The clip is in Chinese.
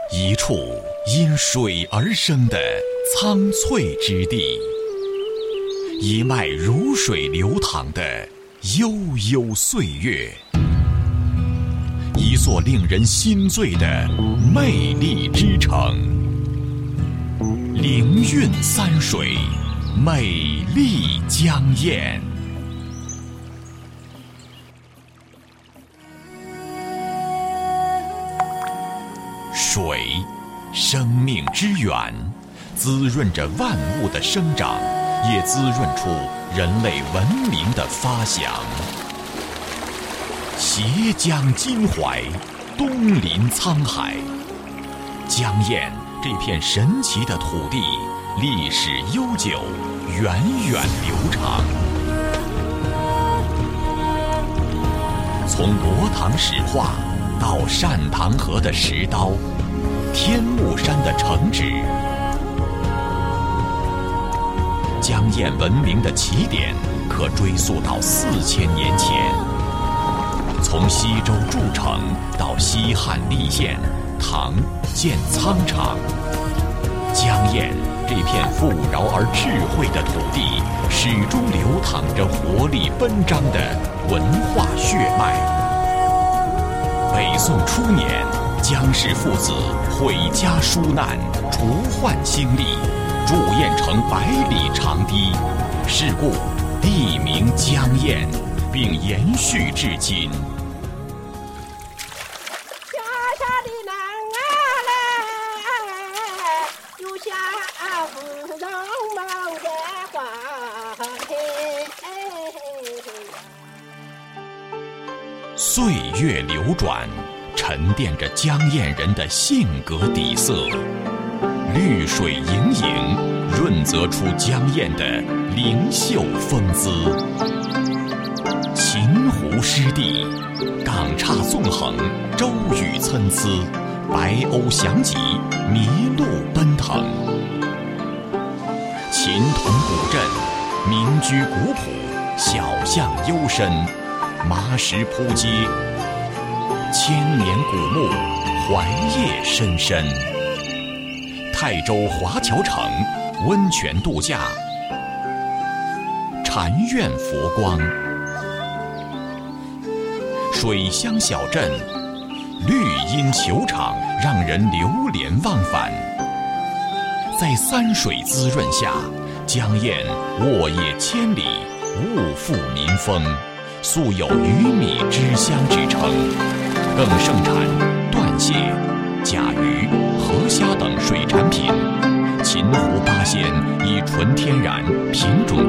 一处因水而生的苍翠之地，一脉如水流淌的悠悠岁月，一座令人心醉的魅力之城。灵韵三水，美丽江堰。水，生命之源，滋润着万物的生长，也滋润出人类文明的发祥。斜江襟怀，东临沧海，江堰这片神奇的土地，历史悠久，源远流长。从罗塘石化到单塘河的石刀，天目山的城址，江堰文明的起点可追溯到4000年前。从西周筑城到西汉立县，唐建仓场，江堰这片富饶而智慧的土地，始终流淌着活力奔张的文化血脉。北宋初年，江氏父子毁家纾难，除患兴利，筑堰城100里长堤，是故地名江堰，并延续至今。岁月流转，沉淀着江堰人的性格底色，绿水盈盈，润泽出江堰的灵秀风姿。秦湖湿地，港岔纵横，洲屿参差，白鸥翔集，麋鹿奔腾。秦同古镇，民居古朴，小巷幽深，麻石铺街，千年古木，槐叶深深。泰州华侨城，温泉度假，禅院佛光。水乡小镇，绿荫球场，让人流连忘返。在三水滋润下，江堰沃野千里，物阜民丰，素有鱼米之乡之称，更盛产断蟹、甲鱼、河虾等水产品。秦湖八仙以纯天然、品种